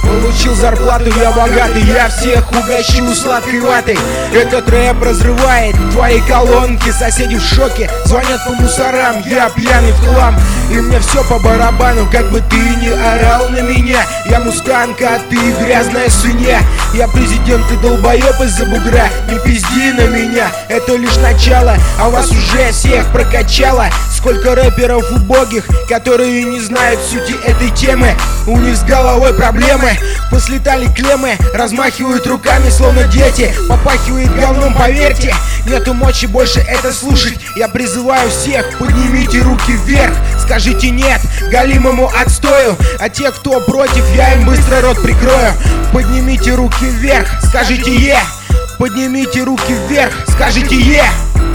Получил зарплату, я богатый, я всех угощу сладкой ватой. Этот рэп разрывает твои колонки, соседи в шоке, звонят по мусорам, я пьяный в хлам. И мне все по барабану, как бы ты ни орал на меня. Я мустанг, а ты грязная свинья. Я президент, ты долбоеб из-за бугра. Не пизди на меня, это лишь начало, а вас уже всех прокачало. Сколько рэперов убогих, которые не знают сути этой темы. У них с головой проблемы, послетали клеммы, размахивают руками, словно дети. Попахивает говном, поверьте, нету мочи больше это слушать. Я призываю всех, поднимите руки вверх, скажите нет галимому отстою. А те, кто против, я им быстро рот прикрою. Поднимите руки вверх, скажите е. Поднимите руки вверх, скажите е.